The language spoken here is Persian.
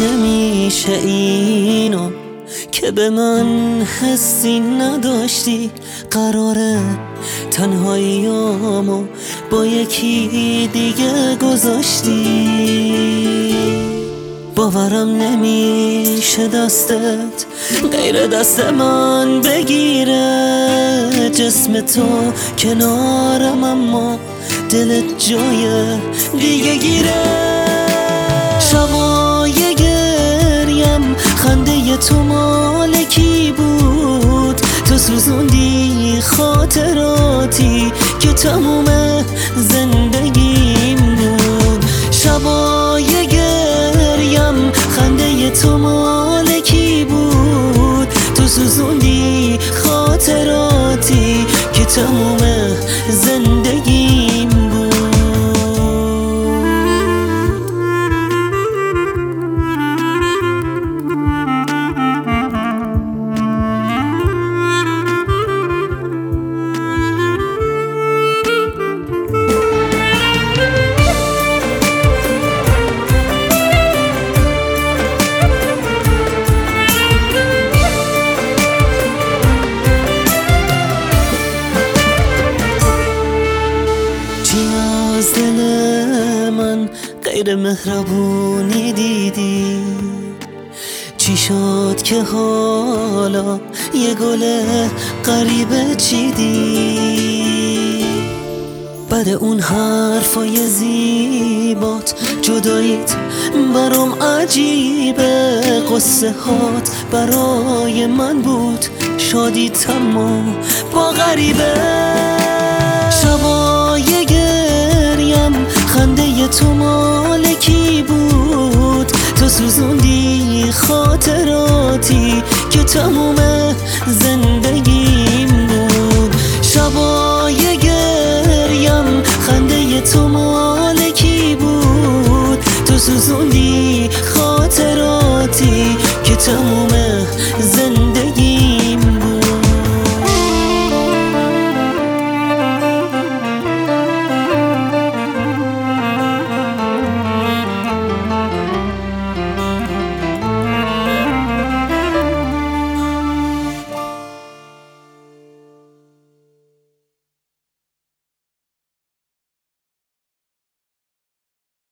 نمیشه اینو که به من حسی نداشتی. قراره تنهاییامو با یکی دیگه گذاشتی. باورم نمیشه دستت غیر دست من بگیره. جسم تو کنارم اما دلت جای دیگه گیره. شبای گریم خنده تو مال کی بود؟ تو سوزوندی خاطراتی که تموم زندگیم بود. شبای گریم خنده تو مال کی بود؟ تو سوزوندی خاطراتی که تموم زندگیم بود. از دل من غیر مهربونی دیدی؟ چی شد که حالا یه گل غریبه چیدی؟ بعد اون حرفای زیبات جداییت برام عجیبه. قصه هات برای من بود، شادیت اما با غریبه. شبای گریم خنده تو مال کی بود؟ تو سوزوندی خاطراتی که تموم زندگیم بود. شبای گریم خنده تو مال کی بود؟ تو سوزوندی خاطراتی که تموم زندگیم